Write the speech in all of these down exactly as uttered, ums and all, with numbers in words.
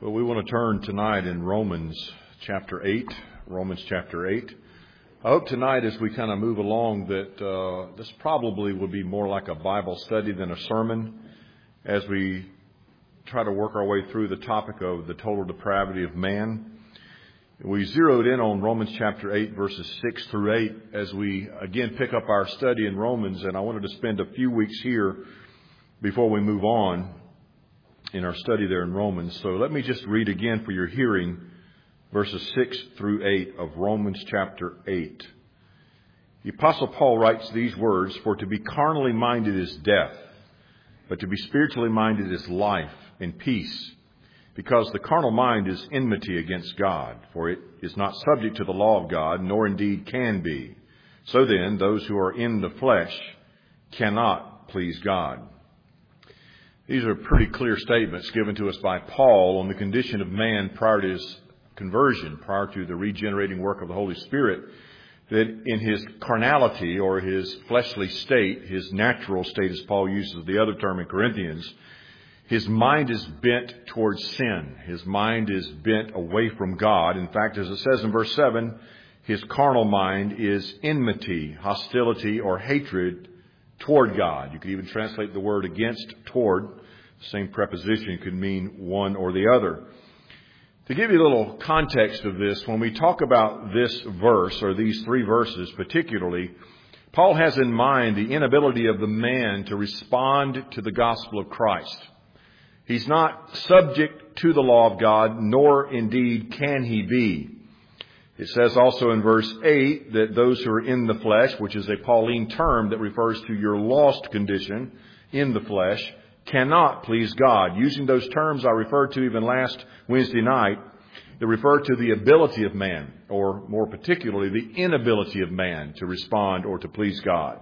Well, we want to turn tonight in Romans chapter eight. Romans chapter eight. I hope tonight as we kind of move along that uh, this probably will be more like a Bible study than a sermon as we try to work our way through the topic of the total depravity of man. We zeroed in on Romans chapter eight, verses six through eight as we again pick up our study in Romans, and I wanted to spend a few weeks here before we move on in our study there in Romans. So let me just read again for your hearing verses six through eight of Romans chapter eight. The Apostle Paul writes these words, "For to be carnally minded is death, but to be spiritually minded is life and peace. Because the carnal mind is enmity against God, for it is not subject to the law of God, nor indeed can be. So then, those who are in the flesh cannot please God." These are pretty clear statements given to us by Paul on the condition of man prior to his conversion, prior to the regenerating work of the Holy Spirit, that in his carnality or his fleshly state, his natural state as Paul uses the other term in Corinthians, his mind is bent towards sin. His mind is bent away from God. In fact, as it says in verse seven, his carnal mind is enmity, hostility, or hatred toward God. You could even translate the word against, toward. The same preposition could mean one or the other. To give you a little context of this, when we talk about this verse, or these three verses particularly, Paul has in mind the inability of the man to respond to the gospel of Christ. He's not subject to the law of God, nor indeed can he be. It says also in verse eight that those who are in the flesh, which is a Pauline term that refers to your lost condition in the flesh, cannot please God. Using those terms I referred to even last Wednesday night, they refer to the ability of man, or more particularly the inability of man to respond or to please God.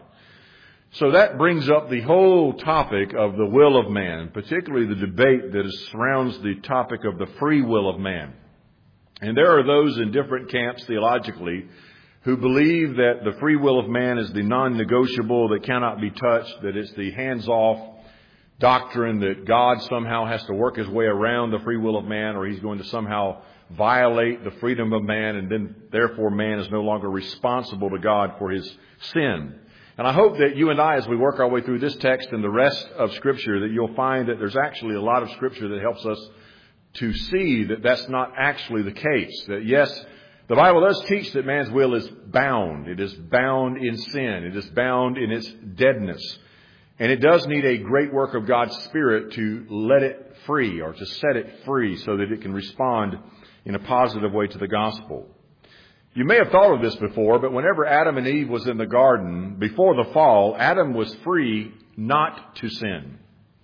So that brings up the whole topic of the will of man, particularly the debate that surrounds the topic of the free will of man. And there are those in different camps theologically who believe that the free will of man is the non-negotiable that cannot be touched, that it's the hands-off doctrine that God somehow has to work his way around the free will of man, or he's going to somehow violate the freedom of man, and then therefore man is no longer responsible to God for his sin. And I hope that you and I, as we work our way through this text and the rest of Scripture, that you'll find that there's actually a lot of Scripture that helps us to see that that's not actually the case. That yes, the Bible does teach that man's will is bound. It is bound in sin. It is bound in its deadness. And it does need a great work of God's Spirit to let it free, or to set it free so that it can respond in a positive way to the gospel. You may have thought of this before, but whenever Adam and Eve was in the garden, before the fall, Adam was free not to sin.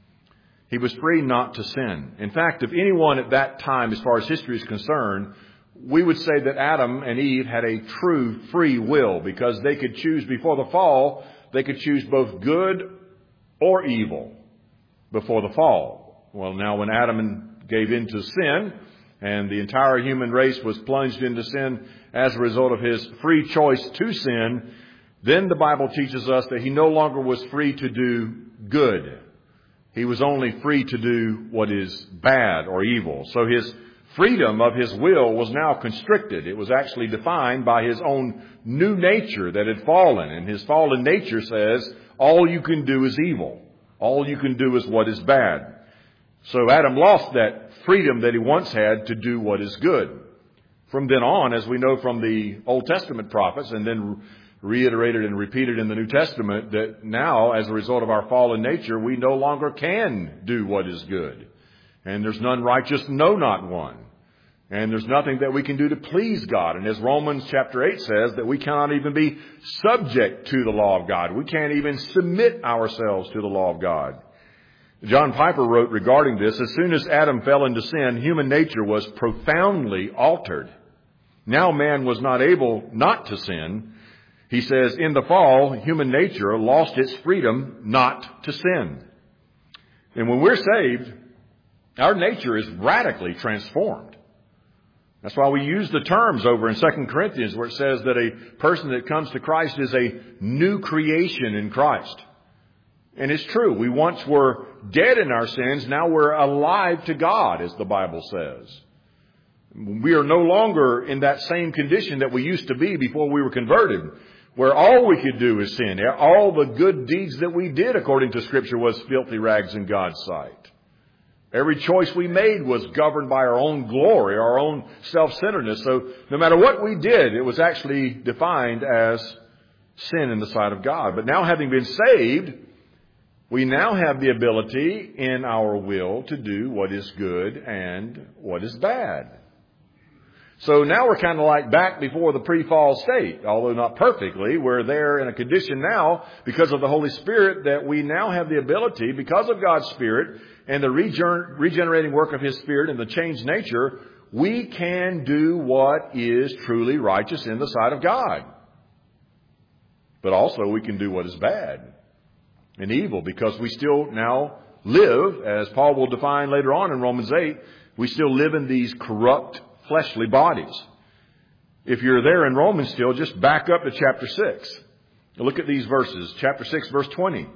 He was free not to sin. In fact, if anyone at that time, as far as history is concerned, we would say that Adam and Eve had a true free will, because they could choose before the fall, they could choose both good or evil before the fall. Well, now when Adam gave in to sin, and the entire human race was plunged into sin as a result of his free choice to sin, then the Bible teaches us that he no longer was free to do good. He was only free to do what is bad or evil. So his freedom of his will was now constricted. It was actually defined by his own new nature that had fallen. And his fallen nature says, all you can do is evil. All you can do is what is bad. So Adam lost that freedom that he once had to do what is good. From then on, as we know from the Old Testament prophets, and then reiterated and repeated in the New Testament, that now, as a result of our fallen nature, we no longer can do what is good. And there's none righteous, no, not one. And there's nothing that we can do to please God. And as Romans chapter eight says, that we cannot even be subject to the law of God. We can't even submit ourselves to the law of God. John Piper wrote regarding this, as soon as Adam fell into sin, human nature was profoundly altered. Now man was not able not to sin. He says, in the fall, human nature lost its freedom not to sin. And when we're saved, our nature is radically transformed. That's why we use the terms over in Second Corinthians where it says that a person that comes to Christ is a new creation in Christ. And it's true. We once were dead in our sins. Now we're alive to God, as the Bible says. We are no longer in that same condition that we used to be before we were converted, where all we could do is sin. All the good deeds that we did, according to Scripture, was filthy rags in God's sight. Every choice we made was governed by our own glory, our own self-centeredness. So no matter what we did, it was actually defined as sin in the sight of God. But now, having been saved, we now have the ability in our will to do what is good and what is bad. So now we're kind of like back before the pre-fall state, although not perfectly. We're there in a condition now because of the Holy Spirit that we now have the ability, because of God's Spirit and the regener- regenerating work of His Spirit and the changed nature, we can do what is truly righteous in the sight of God. But also we can do what is bad and evil, because we still now live, as Paul will define later on in Romans eight, we still live in these corrupt fleshly bodies. If you're there in Romans still, just back up to chapter six. Look at these verses. Chapter six, verse twenty.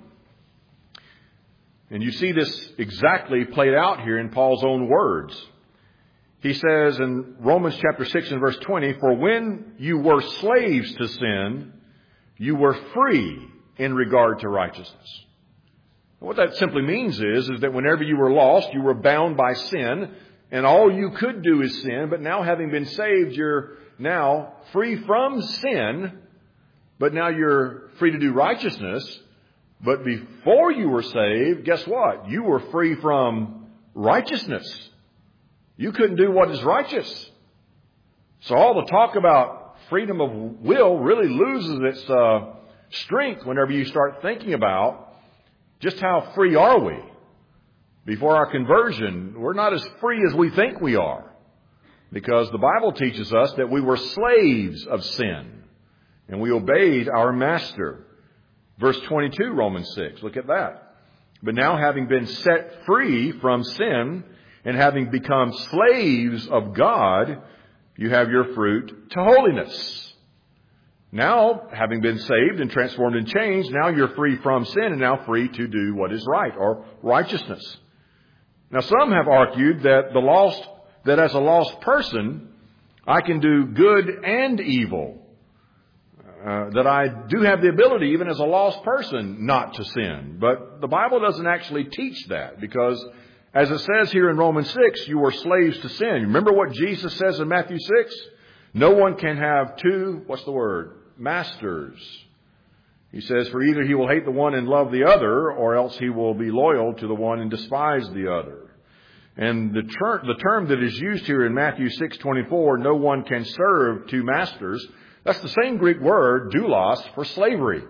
And you see this exactly played out here in Paul's own words. He says in Romans chapter six and verse twenty, "For when you were slaves to sin, you were free in regard to righteousness." What that simply means is, is that whenever you were lost, you were bound by sin, and all you could do is sin. But now, having been saved, you're now free from sin, but now you're free to do righteousness. But before you were saved, guess what? You were free from righteousness. You couldn't do what is righteous. So all the talk about freedom of will really loses its uh, strength whenever you start thinking about just how free are we. Before our conversion, we're not as free as we think we are, because the Bible teaches us that we were slaves of sin and we obeyed our master. Verse twenty-two, Romans six, look at that. "But now, having been set free from sin and having become slaves of God, you have your fruit to holiness." Now, having been saved and transformed and changed, now you're free from sin and now free to do what is right, or righteousness. Now, some have argued that the lost, that as a lost person, I can do good and evil. Uh, that I do have the ability, even as a lost person, not to sin. But the Bible doesn't actually teach that, because as it says here in Romans six, you are slaves to sin. Remember what Jesus says in Matthew six? No one can have two, what's the word? Masters. He says, for either he will hate the one and love the other, or else he will be loyal to the one and despise the other. And the, ter- the term that is used here in Matthew six twenty-four, no one can serve two masters, that's the same Greek word, doulos, for slavery.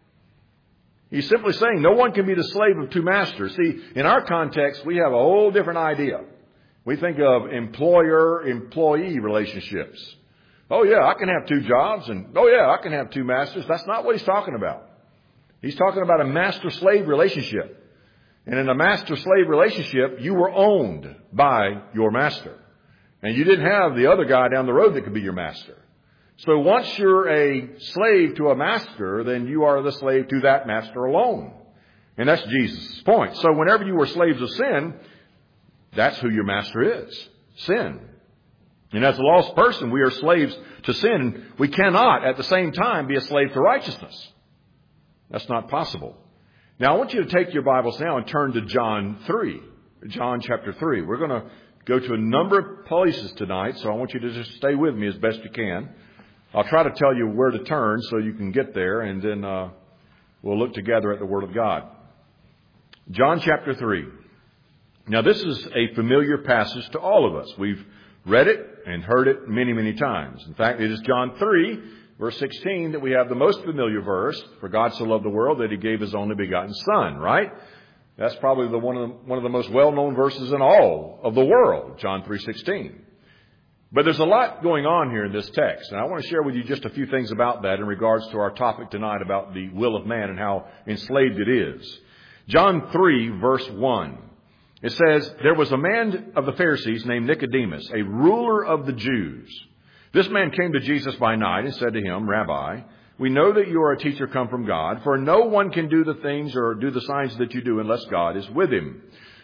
He's simply saying no one can be the slave of two masters. See, in our context, we have a whole different idea. We think of employer-employee relationships. Oh, yeah, I can have two jobs, and oh, yeah, I can have two masters. That's not what he's talking about. He's talking about a master-slave relationship. And in a master-slave relationship, you were owned by your master. And you didn't have the other guy down the road that could be your master. So once you're a slave to a master, then you are the slave to that master alone. And that's Jesus' point. So whenever you were slaves of sin, that's who your master is, sin. And as a lost person, we are slaves to sin. We cannot at the same time be a slave to righteousness. That's not possible. Now I want you to take your Bibles now and turn to John three, John chapter three. We're going to go to a number of places tonight, so I want you to just stay with me as best you can. I'll try to tell you where to turn so you can get there, and then uh, we'll look together at the Word of God. John chapter three. Now this is a familiar passage to all of us. We've read it and heard it many, many times. In fact, it is John three, verse sixteen, that we have the most familiar verse. For God so loved the world that He gave His only begotten Son, right? That's probably the one of the, one of the most well-known verses in all of the world, John three sixteen. But there's a lot going on here in this text, and I want to share with you just a few things about that in regards to our topic tonight about the will of man and how enslaved it is. John three, verse one. It says, there was a man of the Pharisees named Nicodemus, a ruler of the Jews. This man came to Jesus by night and said to him, Rabbi, We know that you are a teacher come from God, for no one can do the things or do the signs that you do unless God is with him.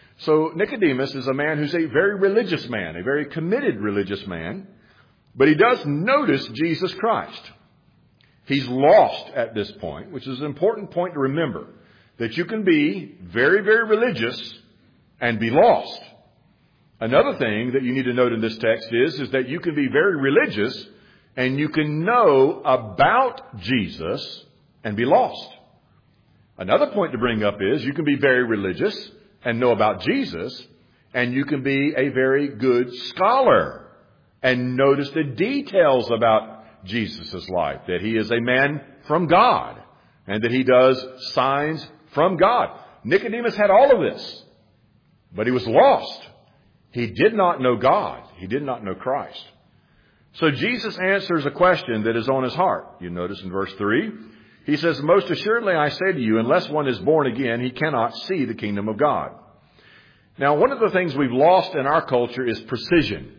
So Nicodemus is a man who's a very religious man, a very committed religious man, but he does notice Jesus Christ. He's lost at this point, which is an important point to remember, that you can be very, very religious and be lost. Another thing that you need to note in this text is, is that you can be very religious and you can know about Jesus and be lost. Another point to bring up is you can be very religious and know about Jesus, and you can be a very good scholar and notice the details about Jesus' life, that he is a man from God and that he does signs from God. Nicodemus had all of this, but he was lost. He did not know God. He did not know Christ. So Jesus answers a question that is on his heart. You notice in verse three, he says, most assuredly I say to you, unless one is born again, he cannot see the kingdom of God. Now, one of the things we've lost in our culture is precision.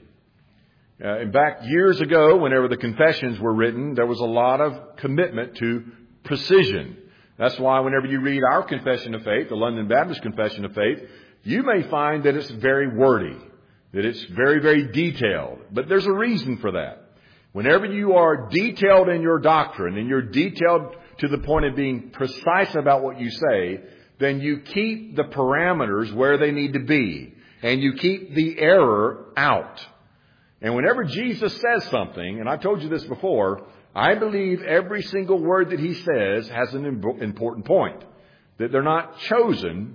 Uh, and back years ago, whenever the confessions were written, there was a lot of commitment to precision. That's why whenever you read our confession of faith, the London Baptist Confession of Faith, you may find that it's very wordy, that it's very, very detailed. But there's a reason for that. Whenever you are detailed in your doctrine and you're detailed to the point of being precise about what you say, then you keep the parameters where they need to be and you keep the error out. And whenever Jesus says something, and I told you this before, I believe every single word that he says has an important point, that they're not chosen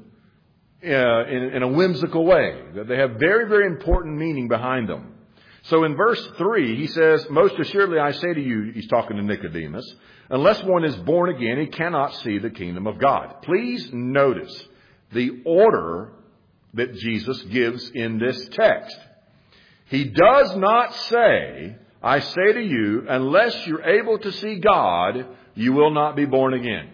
Uh, in, in a whimsical way, that they have very, very important meaning behind them. So in verse three, he says, most assuredly I say to you, he's talking to Nicodemus, unless one is born again, he cannot see the kingdom of God. Please notice the order that Jesus gives in this text. He does not say, I say to you, unless you're able to see God, you will not be born again.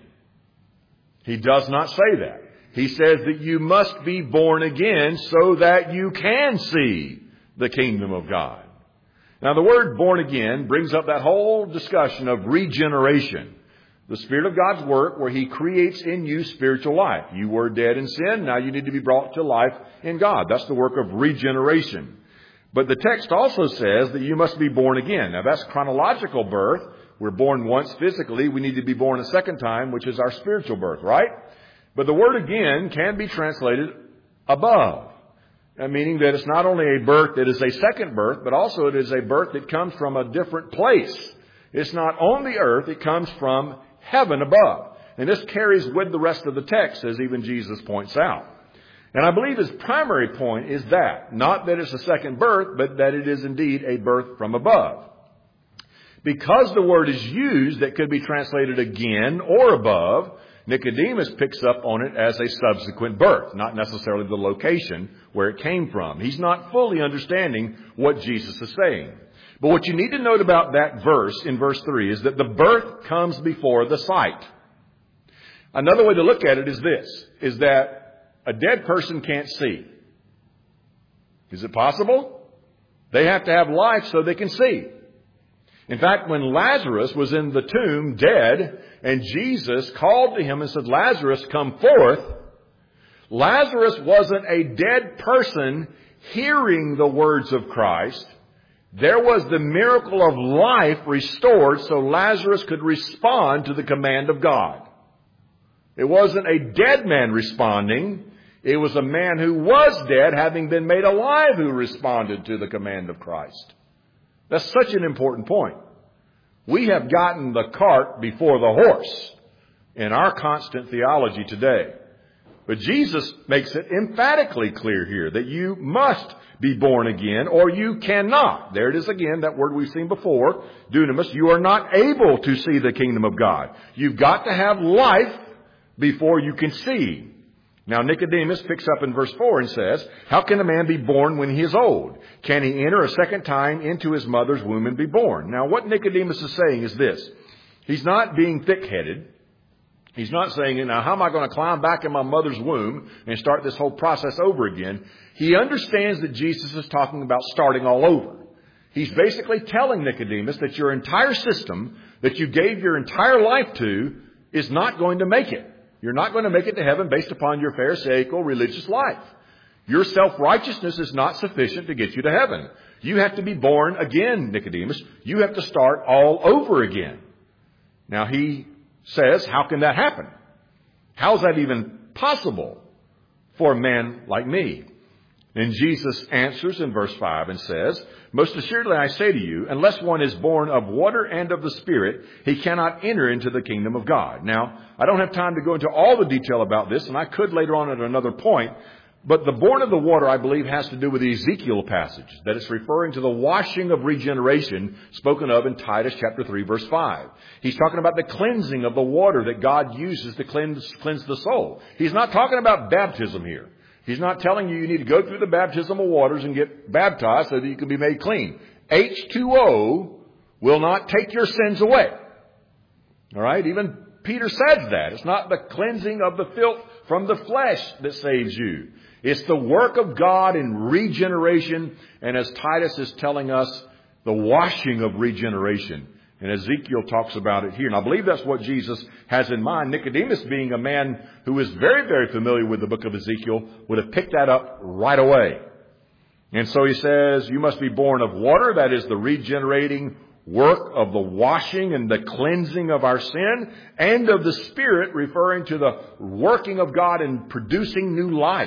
He does not say that. He says that you must be born again so that you can see the kingdom of God. Now, the word born again brings up that whole discussion of regeneration. The Spirit of God's work where he creates in you spiritual life. You were dead in sin. Now you need to be brought to life in God. That's the work of regeneration. But the text also says that you must be born again. Now, that's chronological birth. We're born once physically. We need to be born a second time, which is our spiritual birth, right? But the word again can be translated above, meaning that it's not only a birth that is a second birth, but also it is a birth that comes from a different place. It's not on the earth, it comes from heaven above. And this carries with the rest of the text, as even Jesus points out. And I believe his primary point is that, not that it's a second birth, but that it is indeed a birth from above. Because the word is used that could be translated again or above, Nicodemus picks up on it as a subsequent birth, not necessarily the location where it came from. He's not fully understanding what Jesus is saying. But what you need to note about that verse in verse three is that the birth comes before the sight. Another way to look at it is this, is that a dead person can't see. Is it possible? They have to have life so they can see. In fact, when Lazarus was in the tomb dead and Jesus called to him and said, Lazarus, come forth, Lazarus wasn't a dead person hearing the words of Christ. There was the miracle of life restored so Lazarus could respond to the command of God. It wasn't a dead man responding. It was a man who was dead, having been made alive, who responded to the command of Christ. That's such an important point. We have gotten the cart before the horse in our constant theology today. But Jesus makes it emphatically clear here that you must be born again or you cannot. There it is again, that word we've seen before, dunamis. You are not able to see the kingdom of God. You've got to have life before you can see. Now, Nicodemus picks up in verse four and says, how can a man be born when he is old? Can he enter a second time into his mother's womb and be born? Now, what Nicodemus is saying is this. He's not being thick-headed. He's not saying, now, how am I going to climb back in my mother's womb and start this whole process over again? He understands that Jesus is talking about starting all over. He's basically telling Nicodemus that your entire system, that you gave your entire life to is not going to make it. You're not going to make it to heaven based upon your pharisaical religious life. Your self-righteousness is not sufficient to get you to heaven. You have to be born again, Nicodemus. You have to start all over again. Now he says, how can that happen? How is that even possible for a man like me? And Jesus answers in verse five and says, most assuredly I say to you, unless one is born of water and of the Spirit, he cannot enter into the kingdom of God. Now, I don't have time to go into all the detail about this, and I could later on at another point. But the born of the water, I believe, has to do with the Ezekiel passage, that it's referring to the washing of regeneration spoken of in Titus chapter three, verse five. He's talking about the cleansing of the water that God uses to cleanse, cleanse the soul. He's not talking about baptism here. He's not telling you you need to go through the baptismal waters and get baptized so that you can be made clean. H two O will not take your sins away. All right? Even Peter says that. It's not the cleansing of the filth from the flesh that saves you. It's the work of God in regeneration. And as Titus is telling us, the washing of regeneration. And Ezekiel talks about it here. And I believe that's what Jesus has in mind. Nicodemus, being a man who is very, very familiar with the book of Ezekiel, would have picked that up right away. And so he says, you must be born of water. That is the regenerating work of the washing and the cleansing of our sin, and of the Spirit, referring to the working of God in producing new life.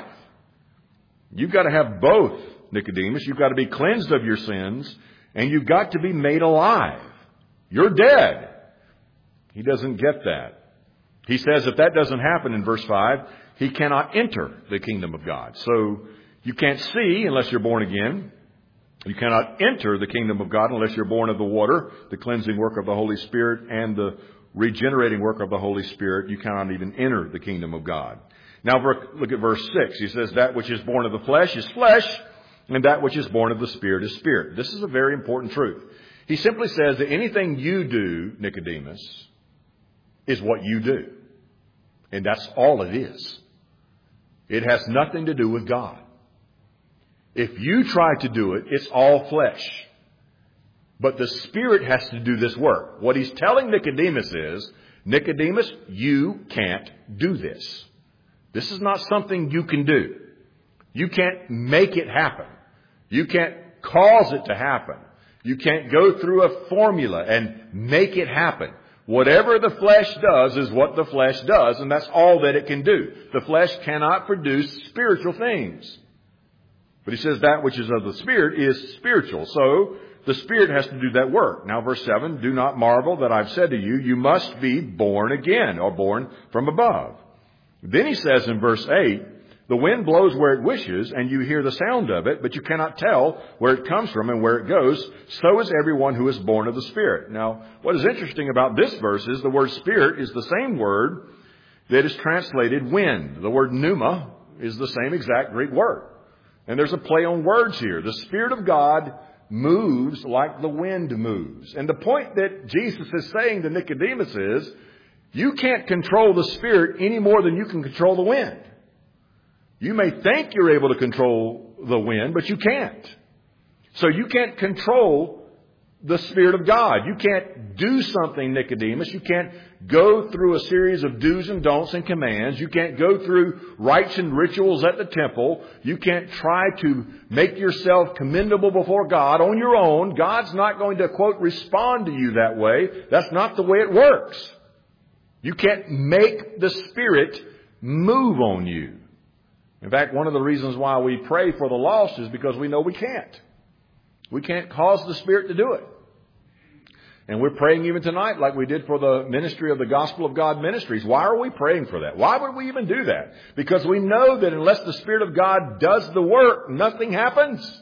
You've got to have both, Nicodemus. You've got to be cleansed of your sins, and you've got to be made alive. You're dead. He doesn't get that. He says if that doesn't happen in verse five, he cannot enter the kingdom of God. So you can't see unless you're born again. You cannot enter the kingdom of God unless you're born of the water, the cleansing work of the Holy Spirit, and the regenerating work of the Holy Spirit. You cannot even enter the kingdom of God. Now look at verse six. He says, that which is born of the flesh is flesh, and that which is born of the Spirit is spirit. This is a very important truth. He simply says that anything you do, Nicodemus, is what you do. And that's all it is. It has nothing to do with God. If you try to do it, it's all flesh. But the Spirit has to do this work. What he's telling Nicodemus is, Nicodemus, you can't do this. This is not something you can do. You can't make it happen. You can't cause it to happen. You can't go through a formula and make it happen. Whatever the flesh does is what the flesh does, and that's all that it can do. The flesh cannot produce spiritual things. But he says that which is of the Spirit is spiritual. So the Spirit has to do that work. Now verse seven, do not marvel that I've said to you, you must be born again, or born from above. Then he says in verse eight, the wind blows where it wishes, and you hear the sound of it, but you cannot tell where it comes from and where it goes. So is everyone who is born of the Spirit. Now, what is interesting about this verse is the word Spirit is the same word that is translated wind. The word pneuma is the same exact Greek word. And there's a play on words here. The Spirit of God moves like the wind moves. And the point that Jesus is saying to Nicodemus is, you can't control the Spirit any more than you can control the wind. You may think you're able to control the wind, but you can't. So you can't control the Spirit of God. You can't do something, Nicodemus. You can't go through a series of do's and don'ts and commands. You can't go through rites and rituals at the temple. You can't try to make yourself commendable before God on your own. God's not going to, quote, respond to you that way. That's not the way it works. You can't make the Spirit move on you. In fact, one of the reasons why we pray for the lost is because we know we can't. We can't cause the Spirit to do it. And we're praying even tonight like we did for the ministry of the Gospel of God Ministries. Why are we praying for that? Why would we even do that? Because we know that unless the Spirit of God does the work, nothing happens.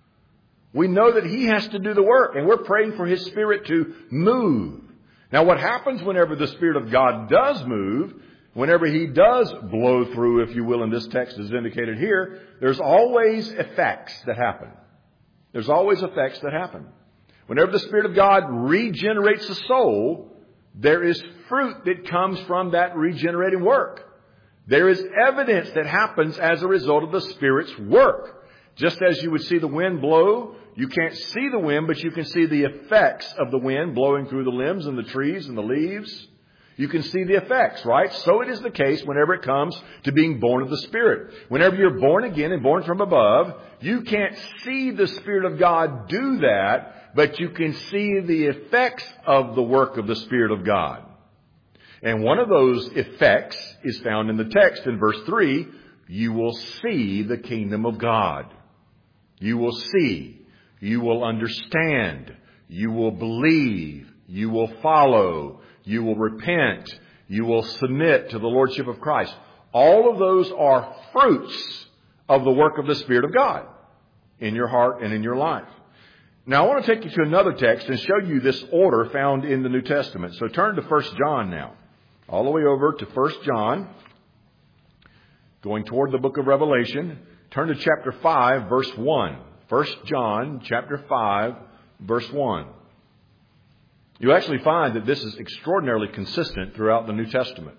We know that He has to do the work, and we're praying for His Spirit to move. Now, what happens whenever the Spirit of God does move, whenever He does blow through, if you will, in this text as indicated here, there's always effects that happen. There's always effects that happen. Whenever the Spirit of God regenerates the soul, there is fruit that comes from that regenerating work. There is evidence that happens as a result of the Spirit's work. Just as you would see the wind blow, you can't see the wind, but you can see the effects of the wind blowing through the limbs and the trees and the leaves. You can see the effects, right? So it is the case whenever it comes to being born of the Spirit. Whenever you're born again and born from above, you can't see the Spirit of God do that, but you can see the effects of the work of the Spirit of God. And one of those effects is found in the text in verse three. You will see the kingdom of God. You will see. You will understand. You will believe. You will follow. You will repent. You will submit to the Lordship of Christ. All of those are fruits of the work of the Spirit of God in your heart and in your life. Now, I want to take you to another text and show you this order found in the New Testament. So turn to First John now. All the way over to First John, going toward the book of Revelation. Turn to chapter five, verse one. First John, chapter five, verse one. You actually find that this is extraordinarily consistent throughout the New Testament.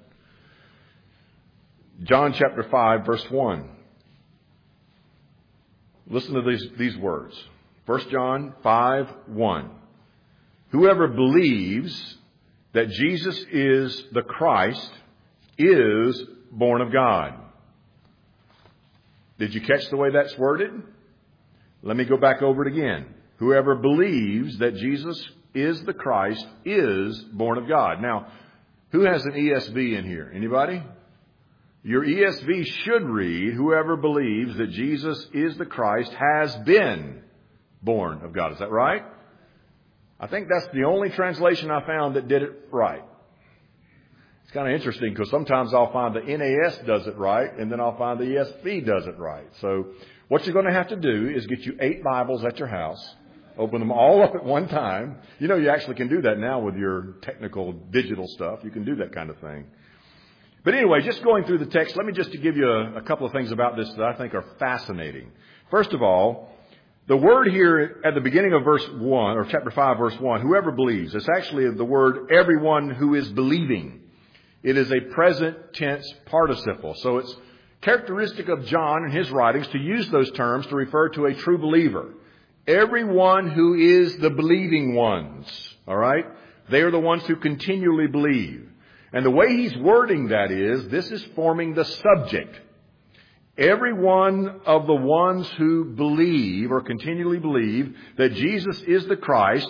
John chapter five, verse one. Listen to these, these words. First John five, one. Whoever believes that Jesus is the Christ is born of God. Did you catch the way that's worded? Let me go back over it again. Whoever believes that Jesus is the Christ is born of God. Now, who has an E S V in here? Anybody? Your E S V should read, whoever believes that Jesus is the Christ has been born of God. Is that right? I think that's the only translation I found that did it right. It's kind of interesting because sometimes I'll find the N A S does it right and then I'll find the E S V does it right. So what you're going to have to do is get you eight Bibles at your house, open them all up at one time. You know, you actually can do that now with your technical digital stuff. You can do that kind of thing. But anyway, just going through the text, let me just give you a, a couple of things about this that I think are fascinating. First of all, the word here at the beginning of verse one, or chapter five, verse one, whoever believes, it's actually the word everyone who is believing. It is a present tense participle. So it's characteristic of John and his writings to use those terms to refer to a true believer. Everyone who is the believing ones. All right? They are the ones who continually believe. And the way he's wording that is, this is forming the subject. Every one of the ones who believe or continually believe that Jesus is the Christ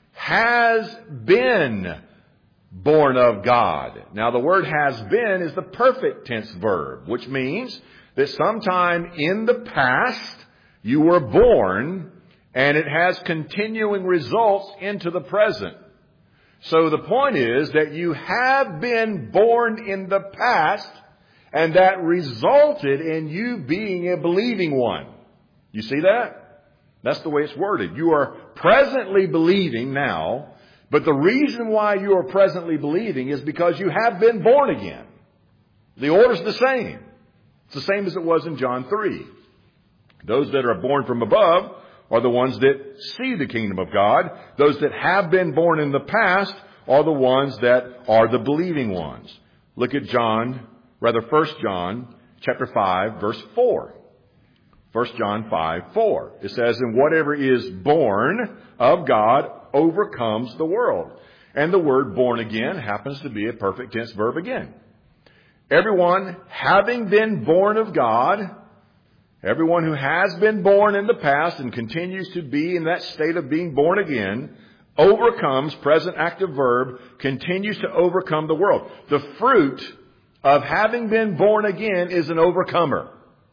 has been born of God. Now the word has been is the perfect tense verb, which means that sometime in the past you were born and it has continuing results into the present. So the point is that you have been born in the past, and that resulted in you being a believing one. You see that? That's the way it's worded. You are presently believing now, but the reason why you are presently believing is because you have been born again. The order's the same. It's the same as it was in John three. Those that are born from above are the ones that see the kingdom of God. Those that have been born in the past are the ones that are the believing ones. Look at John, rather First John chapter five, verse four. First John five, four. It says, and whatever is born of God overcomes the world. And the word born again happens to be a perfect tense verb again. Everyone having been born of God, everyone who has been born in the past and continues to be in that state of being born again, overcomes, present active verb, continues to overcome the world. The fruit of having been born again is an overcomer.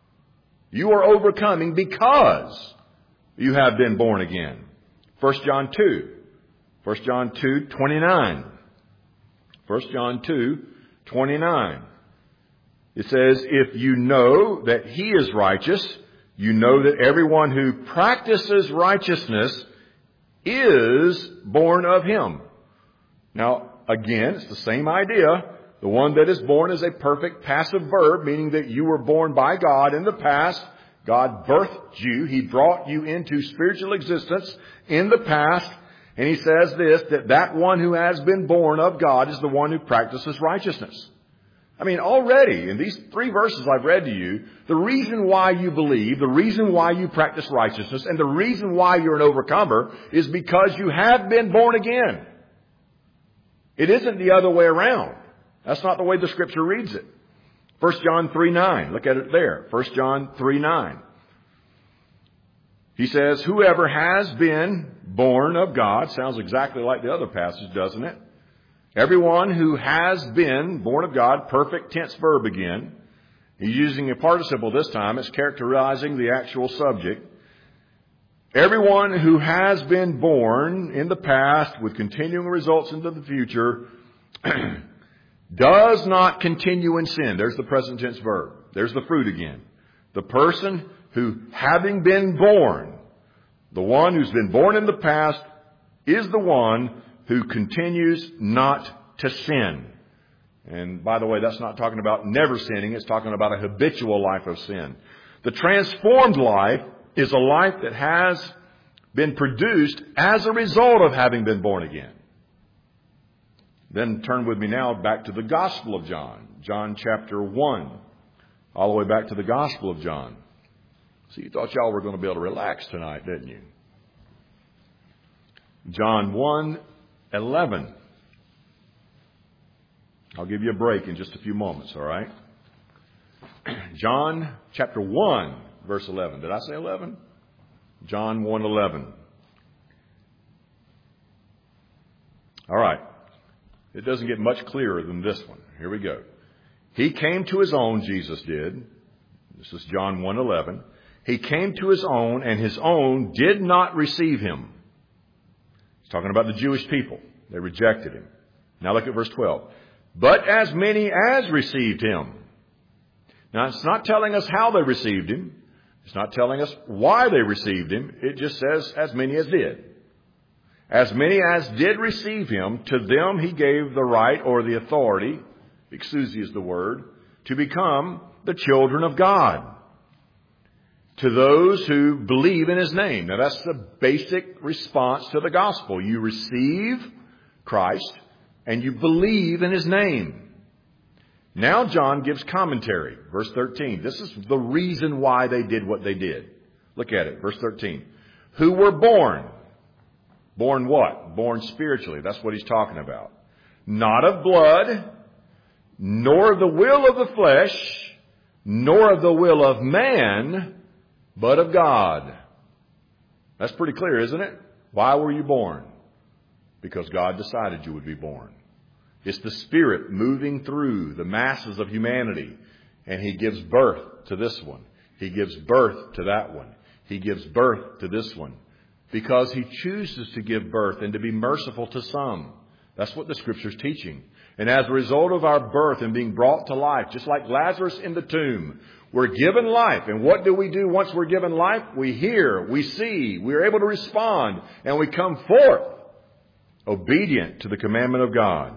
You are overcoming because you have been born again. First John two. First John two, twenty-nine. First John two, twenty-nine. It says, if you know that he is righteous, you know that everyone who practices righteousness is born of him. Now, again, it's the same idea. The one that is born is a perfect passive verb, meaning that you were born by God in the past. God birthed you. He brought you into spiritual existence in the past. And he says this, that that one who has been born of God is the one who practices righteousness. I mean, already in these three verses I've read to you, the reason why you believe, the reason why you practice righteousness, and the reason why you're an overcomer is because you have been born again. It isn't the other way around. That's not the way the Scripture reads it. First John three nine. Look at it there. First John three nine. He says, whoever has been born of God, sounds exactly like the other passage, doesn't it? Everyone who has been born of God, perfect tense verb again. He's using a participle this time. It's characterizing the actual subject. Everyone who has been born in the past with continuing results into the future does not continue in sin. There's the present tense verb. There's the fruit again. The person who, having been born, the one who's been born in the past, is the one who continues not to sin. And by the way, that's not talking about never sinning. It's talking about a habitual life of sin. The transformed life is a life that has been produced as a result of having been born again. Then turn with me now back to the Gospel of John. John chapter one. All the way back to the Gospel of John. So you thought y'all were going to be able to relax tonight, didn't you? John one eleven. I'll give you a break in just a few moments, all right? John chapter one, verse eleven. Did I say eleven? John one eleven. All right. It doesn't get much clearer than this one. Here we go. He came to his own, Jesus did. This is John one eleven. He came to his own, and his own did not receive him. He's talking about the Jewish people. They rejected him. Now look at verse twelve. But as many as received him. Now it's not telling us how they received him. It's not telling us why they received him. It just says as many as did. As many as did receive him, to them he gave the right or the authority, exousia is the word, to become the children of God. To those who believe in his name. Now that's the basic response to the gospel. You receive Christ and you believe in his name. Now John gives commentary. Verse thirteen. This is the reason why they did what they did. Look at it. Verse thirteen. Who were born. Born what? Born spiritually. That's what he's talking about. Not of blood, nor of the will of the flesh, nor of the will of man, but of God. That's pretty clear, isn't it? Why were you born? Because God decided you would be born. It's the Spirit moving through the masses of humanity. And he gives birth to this one. He gives birth to that one. He gives birth to this one. Because he chooses to give birth and to be merciful to some. That's what the Scripture's teaching. And as a result of our birth and being brought to life, just like Lazarus in the tomb, we're given life. And what do we do once we're given life? We hear, we see, we're able to respond, and we come forth obedient to the commandment of God.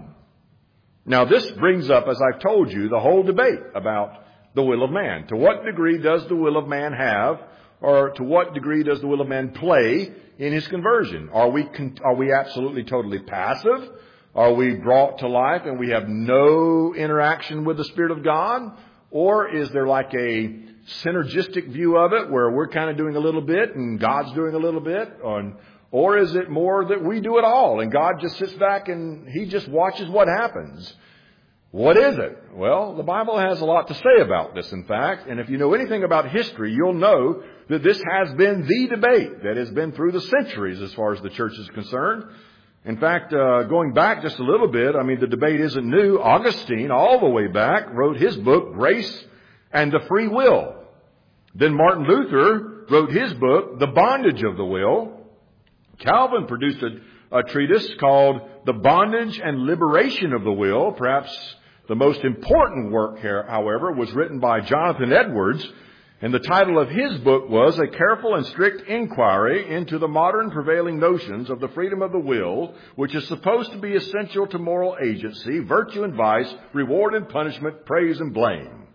Now this brings up, as I've told you, the whole debate about the will of man. To what degree does the will of man have, or to what degree does the will of man play in his conversion? Are we con- are we absolutely totally passive? Are we brought to life and we have no interaction with the Spirit of God? Or is there like a synergistic view of it where we're kind of doing a little bit and God's doing a little bit? Or, or is it more that we do it all and God just sits back and he just watches what happens? What is it? Well, the Bible has a lot to say about this, in fact. And if you know anything about history, you'll know that this has been the debate that has been through the centuries as far as the church is concerned. In fact, uh, going back just a little bit, I mean, the debate isn't new. Augustine, all the way back, wrote his book, Grace and the Free Will. Then Martin Luther wrote his book, The Bondage of the Will. Calvin produced a, a treatise called The Bondage and Liberation of the Will. Perhaps the most important work here, however, was written by Jonathan Edwards. And the title of his book was A Careful and Strict Inquiry into the Modern Prevailing Notions of the Freedom of the Will, which is supposed to be essential to moral agency, virtue and vice, reward and punishment, praise and blame.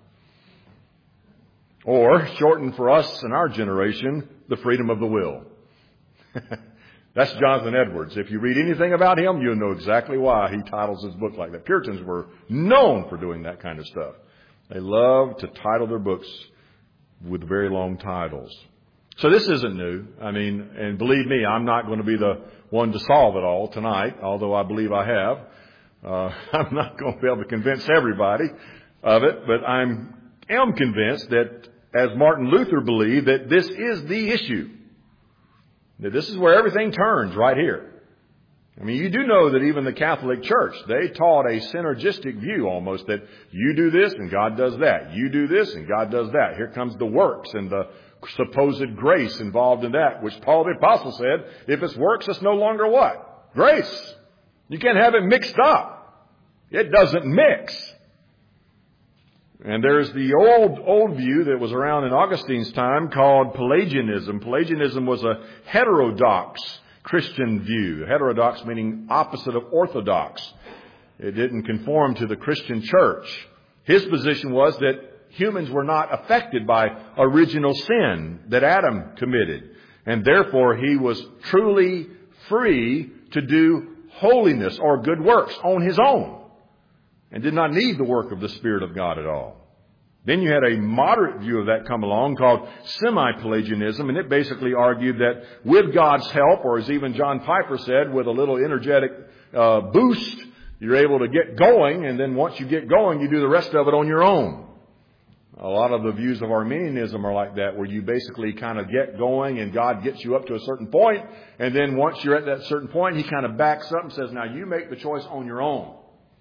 Or, shortened for us in our generation, the freedom of the will. That's Jonathan Edwards. If you read anything about him, you'll know exactly why he titles his book like that. Puritans were known for doing that kind of stuff. They love to title their books with very long titles. So this isn't new. I mean, and believe me, I'm not going to be the one to solve it all tonight, although I believe I have. Uh, I'm not going to be able to convince everybody of it, but I'm am convinced that, as Martin Luther believed, that this is the issue. That this is where everything turns, right here. I mean, you do know that even the Catholic Church, they taught a synergistic view almost, that you do this and God does that. You do this and God does that. Here comes the works and the supposed grace involved in that, which Paul the Apostle said, if it's works, it's no longer what? Grace. You can't have it mixed up. It doesn't mix. And there's the old, old view that was around in Augustine's time called Pelagianism. Pelagianism was a heterodox Christian view. Heterodox meaning opposite of orthodox. It didn't conform to the Christian church. His position was that humans were not affected by original sin that Adam committed. And therefore he was truly free to do holiness or good works on his own. And did not need the work of the Spirit of God at all. Then you had a moderate view of that come along called semi-Pelagianism, and it basically argued that with God's help, or as even John Piper said, with a little energetic uh, boost, you're able to get going, and then once you get going, you do the rest of it on your own. A lot of the views of Arminianism are like that, where you basically kind of get going and God gets you up to a certain point, and then once you're at that certain point, He kind of backs up and says, now you make the choice on your own.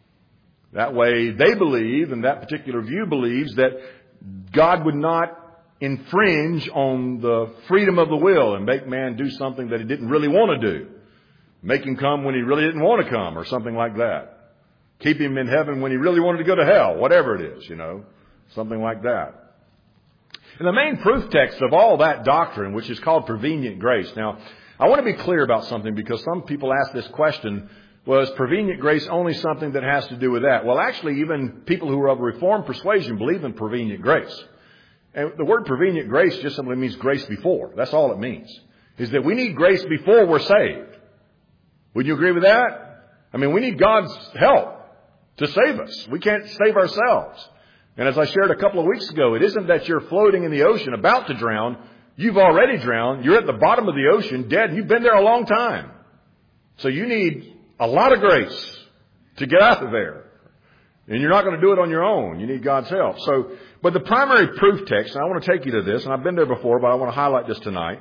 That way they believe, and that particular view believes, that God would not infringe on the freedom of the will and make man do something that he didn't really want to do. Make him come when he really didn't want to come, or something like that. Keep him in heaven when he really wanted to go to hell, whatever it is, you know, something like that. And the main proof text of all that doctrine, which is called prevenient grace. Now, I want to be clear about something, because some people ask this question, was prevenient grace only something that has to do with that? Well, actually, even people who are of Reformed persuasion believe in prevenient grace. And the word prevenient grace just simply means grace before. That's all it means. Is that we need grace before we're saved. Would you agree with that? I mean, we need God's help to save us. We can't save ourselves. And as I shared a couple of weeks ago, it isn't that you're floating in the ocean about to drown. You've already drowned. You're at the bottom of the ocean, dead. You've been there a long time. So you need a lot of grace to get out of there. And you're not going to do it on your own. You need God's help. So, but the primary proof text, and I want to take you to this, and I've been there before, but I want to highlight this tonight.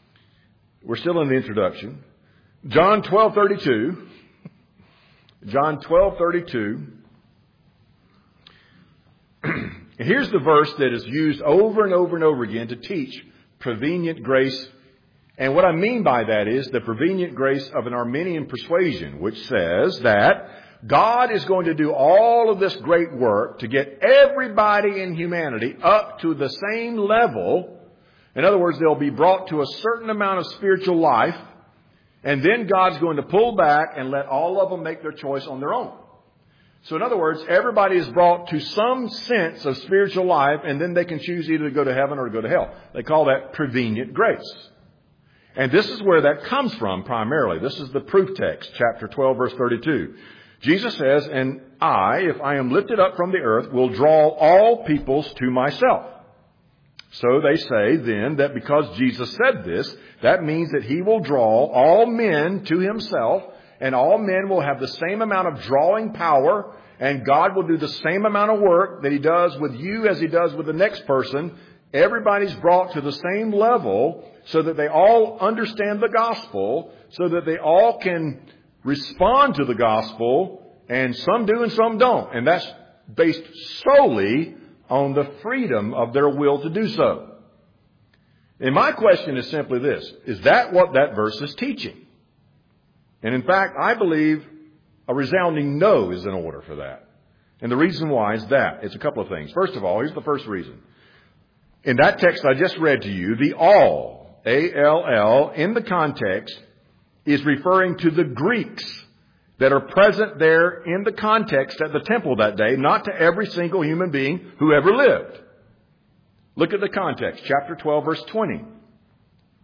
We're still in the introduction. John twelve thirty-two. John twelve thirty-two. Here's the verse that is used over and over and over again to teach prevenient grace. And what I mean by that is the prevenient grace of an Arminian persuasion, which says that God is going to do all of this great work to get everybody in humanity up to the same level. In other words, they'll be brought to a certain amount of spiritual life, and then God's going to pull back and let all of them make their choice on their own. So in other words, everybody is brought to some sense of spiritual life, and then they can choose either to go to heaven or to go to hell. They call that prevenient grace. And this is where that comes from primarily. This is the proof text, chapter twelve, verse thirty-two. Jesus says, and I, if I am lifted up from the earth, will draw all peoples to myself. So they say then that because Jesus said this, that means that He will draw all men to Himself, and all men will have the same amount of drawing power, and God will do the same amount of work that He does with you as He does with the next person. Everybody's brought to the same level so that they all understand the gospel, so that they all can respond to the gospel, and some do and some don't. And that's based solely on the freedom of their will to do so. And my question is simply this. Is that what that verse is teaching? And in fact, I believe a resounding no is in order for that. And the reason why is that. It's a couple of things. First of all, here's the first reason. In that text I just read to you, the all, A L L, in the context, is referring to the Greeks that are present there in the context at the temple that day, not to every single human being who ever lived. Look at the context, chapter twelve, verse twenty.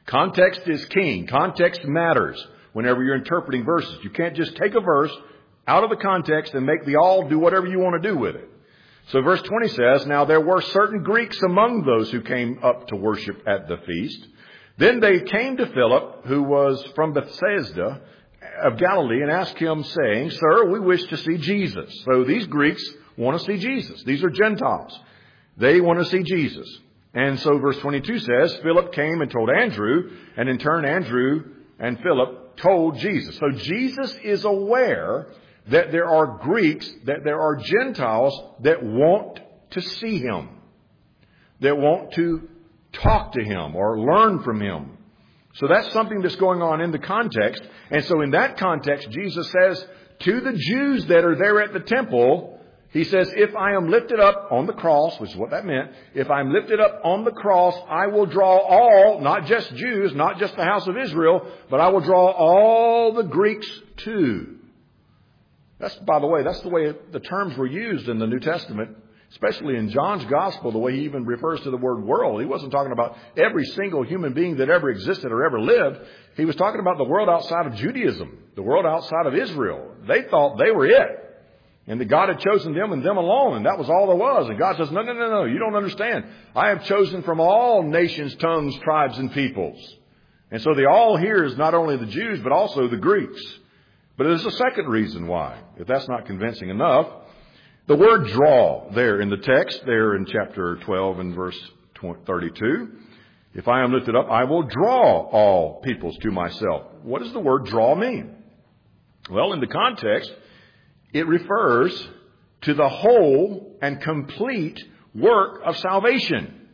Context is king. Context matters whenever you're interpreting verses. You can't just take a verse out of the context and make the all do whatever you want to do with it. So verse twenty says, now there were certain Greeks among those who came up to worship at the feast. Then they came to Philip, who was from Bethsaida of Galilee, and asked him, saying, Sir, we wish to see Jesus. So these Greeks want to see Jesus. These are Gentiles. They want to see Jesus. And so verse twenty-two says, Philip came and told Andrew, and in turn Andrew and Philip told Jesus. So Jesus is aware that there are Greeks, that there are Gentiles that want to see him, that want to talk to him or learn from him. So that's something that's going on in the context. And so in that context, Jesus says to the Jews that are there at the temple, he says, if I am lifted up on the cross, which is what that meant, if I'm lifted up on the cross, I will draw all, not just Jews, not just the house of Israel, but I will draw all the Greeks too. That's, by the way, that's the way the terms were used in the New Testament, especially in John's gospel, the way he even refers to the word world. He wasn't talking about every single human being that ever existed or ever lived. He was talking about the world outside of Judaism, the world outside of Israel. They thought they were it. And that God had chosen them and them alone, and that was all there was. And God says, no, no, no, no, you don't understand. I have chosen from all nations, tongues, tribes, and peoples. And so the all here is not only the Jews, but also the Greeks. But there's a second reason why, if that's not convincing enough. The word draw there in the text, there in chapter twelve and verse thirty-two. If I am lifted up, I will draw all peoples to myself. What does the word draw mean? Well, in the context, it refers to the whole and complete work of salvation.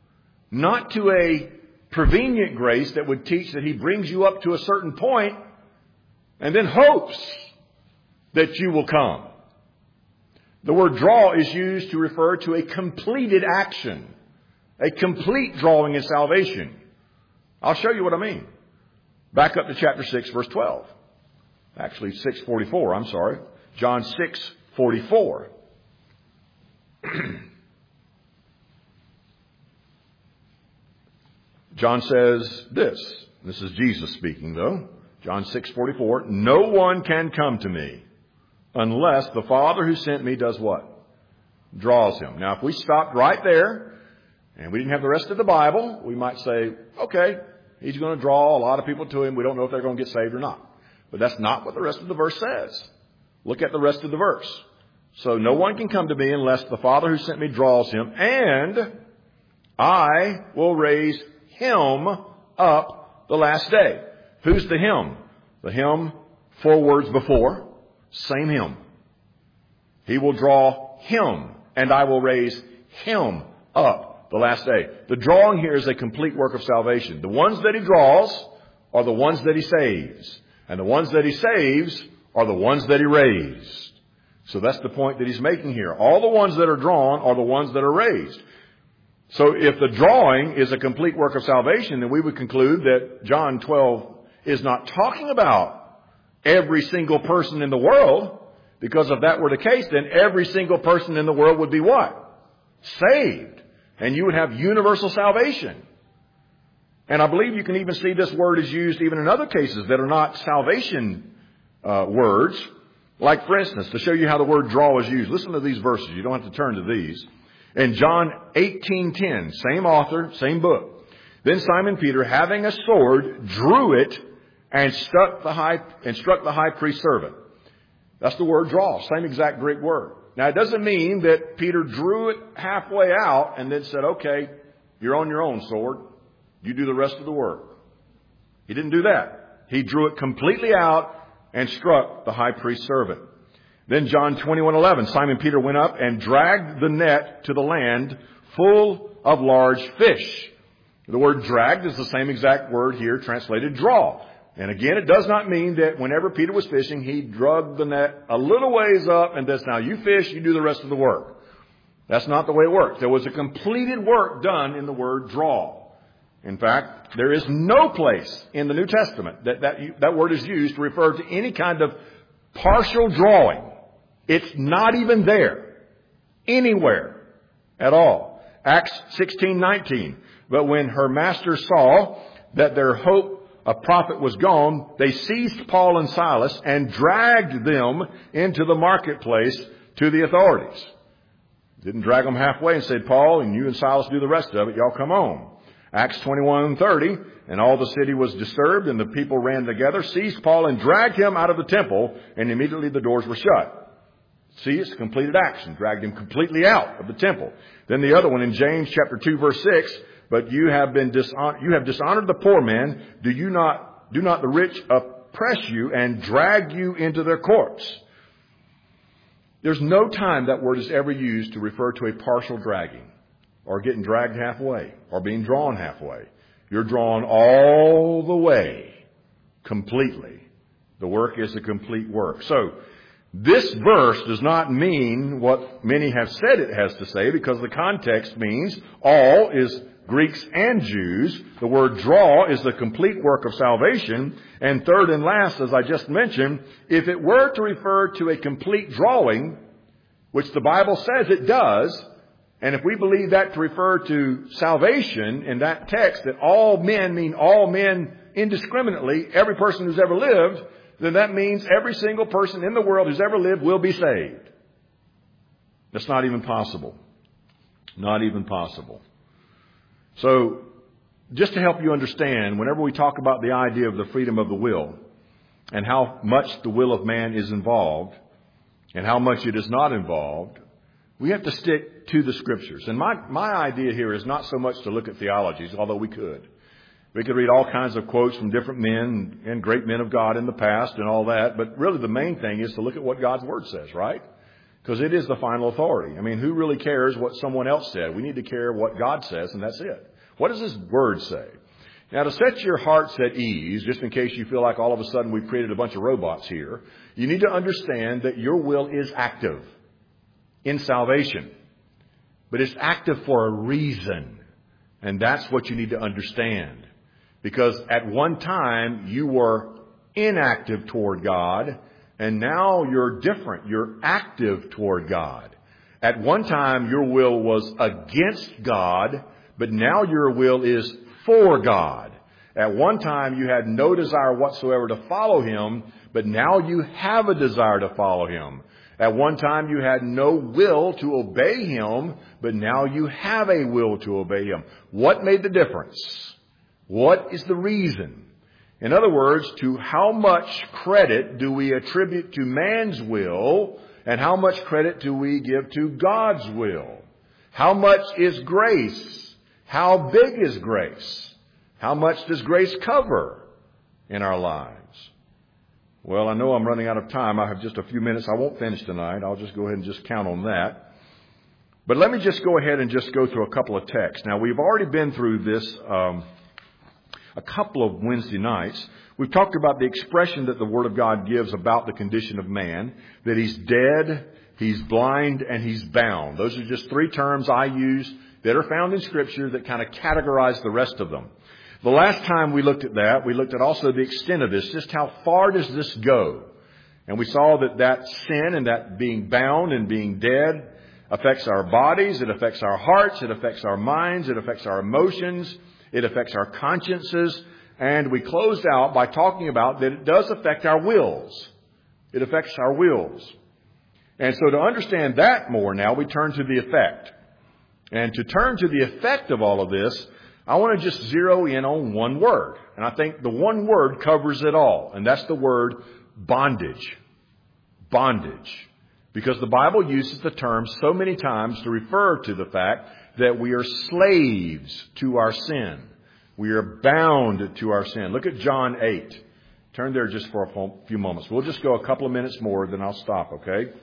Not to a prevenient grace that would teach that he brings you up to a certain point and then hopes that you will come. The word draw is used to refer to a completed action, a complete drawing in salvation. I'll show you what I mean. Back up to chapter six, verse twelve. Actually, six forty-four, I'm sorry. John six forty-four. John says this. This is Jesus speaking, though. John six forty-four. No one can come to me unless the Father who sent me does what? Draws him. Now, if we stopped right there and we didn't have the rest of the Bible, we might say, okay, he's going to draw a lot of people to him. We don't know if they're going to get saved or not. But that's not what the rest of the verse says. Look at the rest of the verse. So no one can come to me unless the Father who sent me draws him, and I will raise him up the last day. Who's the him? The him, four words before, same him. He will draw him, and I will raise him up the last day. The drawing here is a complete work of salvation. The ones that he draws are the ones that he saves. And the ones that he saves are the ones that he raised. So that's the point that he's making here. All the ones that are drawn are the ones that are raised. So if the drawing is a complete work of salvation, then we would conclude that John twelve is not talking about every single person in the world, because if that were the case, then every single person in the world would be what? Saved. And you would have universal salvation. And I believe you can even see this word is used even in other cases that are not salvation uh, words. Like, for instance, to show you how the word draw is used, listen to these verses. You don't have to turn to these. In John eighteen ten, same author, same book. Then Simon Peter, having a sword, drew it and struck the high and struck the high priest's servant. That's the word draw, same exact Greek word. Now, it doesn't mean that Peter drew it halfway out and then said, okay, you're on your own, sword. You do the rest of the work. He didn't do that. He drew it completely out and struck the high priest's servant. Then John twenty-one eleven, Simon Peter went up and dragged the net to the land full of large fish. The word dragged is the same exact word here translated draw. And again, it does not mean that whenever Peter was fishing, he dragged the net a little ways up and says, now you fish, you do the rest of the work. That's not the way it works. There was a completed work done in the word draw. In fact, there is no place in the New Testament that that, that word is used to refer to any kind of partial drawing. It's not even there anywhere at all. Acts sixteen nineteen. But when her master saw that their hope of profit was gone, they seized Paul and Silas and dragged them into the marketplace to the authorities. Didn't drag them halfway and said, Paul, and you and Silas do the rest of it. Y'all come home. Acts twenty-one and thirty, and all the city was disturbed, and the people ran together, seized Paul, and dragged him out of the temple, and immediately the doors were shut. See, it's a completed action. Dragged him completely out of the temple. Then the other one in James chapter two, verse six, but you have been dishon- you have dishonored the poor man. Do you not, do not the rich oppress you and drag you into their courts? There's no time that word is ever used to refer to a partial dragging, or getting dragged halfway, or being drawn halfway. You're drawn all the way, completely. The work is a complete work. So, this verse does not mean what many have said it has to say, because the context means all is Greeks and Jews. The word draw is the complete work of salvation. And third and last, as I just mentioned, if it were to refer to a complete drawing, which the Bible says it does, and if we believe that to refer to salvation in that text, that all men mean all men indiscriminately, every person who's ever lived, then that means every single person in the world who's ever lived will be saved. That's not even possible. Not even possible. So, just to help you understand, whenever we talk about the idea of the freedom of the will, and how much the will of man is involved, and how much it is not involved, we have to stick to the Scriptures. And my, my idea here is not so much to look at theologies, although we could. We could read all kinds of quotes from different men and great men of God in the past and all that. But really the main thing is to look at what God's Word says, right? Because it is the final authority. I mean, who really cares what someone else said? We need to care what God says, and that's it. What does His Word say? Now, to set your hearts at ease, just in case you feel like all of a sudden we've created a bunch of robots here, you need to understand that your will is active in salvation. But it's active for a reason. And that's what you need to understand. Because at one time you were inactive toward God, and now you're different. You're active toward God. At one time your will was against God, but now your will is for God. At one time you had no desire whatsoever to follow Him, but now you have a desire to follow Him. At one time you had no will to obey Him, but now you have a will to obey Him. What made the difference? What is the reason? In other words, to how much credit do we attribute to man's will, and how much credit do we give to God's will? How much is grace? How big is grace? How much does grace cover in our lives? Well, I know I'm running out of time. I have just a few minutes. I won't finish tonight. I'll just go ahead and just count on that. But let me just go ahead and just go through a couple of texts. Now, we've already been through this um, a couple of Wednesday nights. We've talked about the expression that the Word of God gives about the condition of man, that he's dead, he's blind, and he's bound. Those are just three terms I use that are found in Scripture that kind of categorize the rest of them. The last time we looked at that, we looked at also the extent of this, just how far does this go? And we saw that that sin and that being bound and being dead affects our bodies, it affects our hearts, it affects our minds, it affects our emotions, it affects our consciences. And we closed out by talking about that it does affect our wills. It affects our wills. And so to understand that more now, we turn to the effect. And to turn to the effect of all of this, I want to just zero in on one word. And I think the one word covers it all. And that's the word bondage. Bondage. Because the Bible uses the term so many times to refer to the fact that we are slaves to our sin. We are bound to our sin. Look at John eight. Turn there just for a few moments. We'll just go a couple of minutes more, then I'll stop, okay?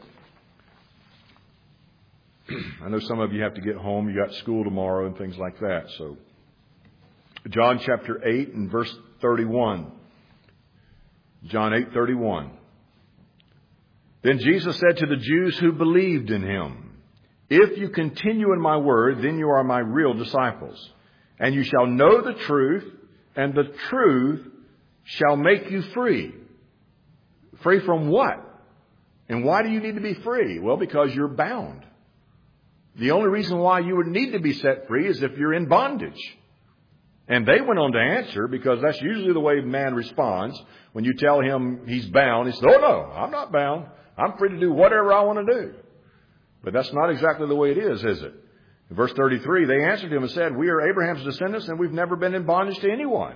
I know some of you have to get home. You got school tomorrow and things like that. So, John chapter eight and verse thirty-one. John eight thirty-one. Then Jesus said to the Jews who believed in Him, "If you continue in my word, then you are my real disciples. And you shall know the truth, and the truth shall make you free." Free from what? And why do you need to be free? Well, because you're bound. The only reason why you would need to be set free is if you're in bondage. And they went on to answer, because that's usually the way man responds. When you tell him he's bound, he says, oh no, I'm not bound. I'm free to do whatever I want to do. But that's not exactly the way it is, is it? In verse thirty-three, they answered him and said, we are Abraham's descendants and we've never been in bondage to anyone.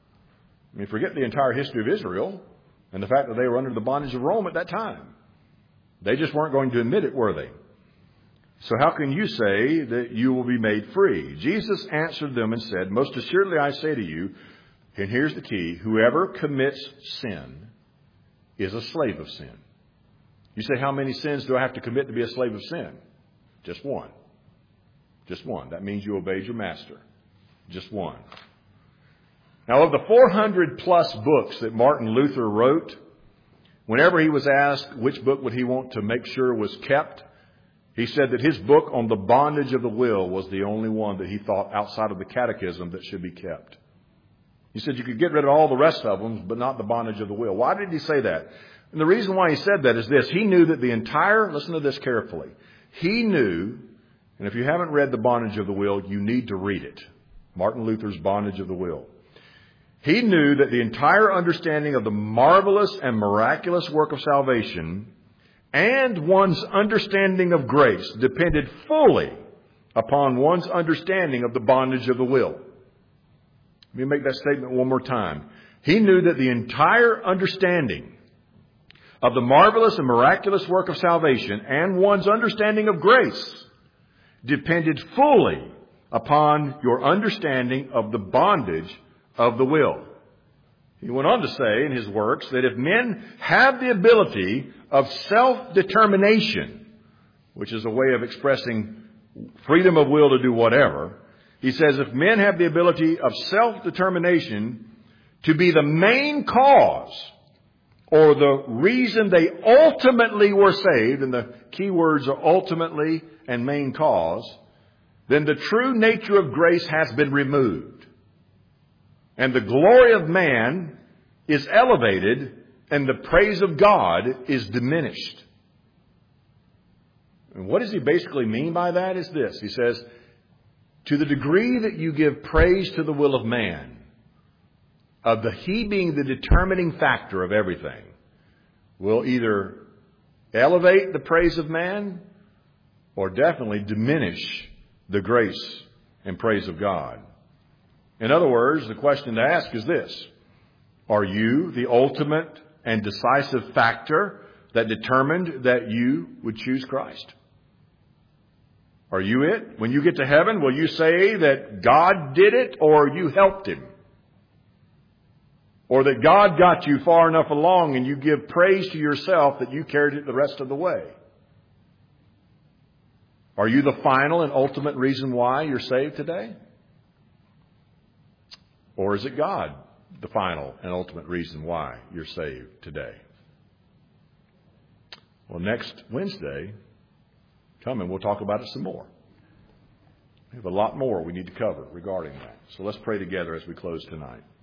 I mean, forget the entire history of Israel and the fact that they were under the bondage of Rome at that time. They just weren't going to admit it, were they? So how can you say that you will be made free? Jesus answered them and said, most assuredly I say to you, and here's the key, whoever commits sin is a slave of sin. You say, how many sins do I have to commit to be a slave of sin? Just one. Just one. That means you obeyed your master. Just one. Now, of the four hundred plus books that Martin Luther wrote, whenever he was asked which book would he want to make sure was kept, he said that his book on the bondage of the will was the only one that he thought outside of the catechism that should be kept. He said you could get rid of all the rest of them, but not the bondage of the will. Why did he say that? And the reason why he said that is this. He knew that the entire, listen to this carefully. He knew, and if you haven't read The Bondage of the Will, you need to read it. Martin Luther's Bondage of the Will. He knew that the entire understanding of the marvelous and miraculous work of salvation and one's understanding of grace depended fully upon one's understanding of the bondage of the will. Let me make that statement one more time. He knew that the entire understanding of the marvelous and miraculous work of salvation and one's understanding of grace depended fully upon your understanding of the bondage of the will. He went on to say in his works that if men have the ability of self-determination, which is a way of expressing freedom of will to do whatever, he says if men have the ability of self-determination to be the main cause or the reason they ultimately were saved, and the key words are ultimately and main cause, then the true nature of grace has been removed. And the glory of man is elevated and the praise of God is diminished. And what does he basically mean by that is this. He says, to the degree that you give praise to the will of man, of the he being the determining factor of everything, will either elevate the praise of man or definitely diminish the grace and praise of God. In other words, the question to ask is this. Are you the ultimate and decisive factor that determined that you would choose Christ? Are you it? When you get to heaven, will you say that God did it or you helped him? Or that God got you far enough along and you give praise to yourself that you carried it the rest of the way? Are you the final and ultimate reason why you're saved today? Or is it God, the final and ultimate reason why you're saved today? Well, next Wednesday, come and we'll talk about it some more. We have a lot more we need to cover regarding that. So let's pray together as we close tonight.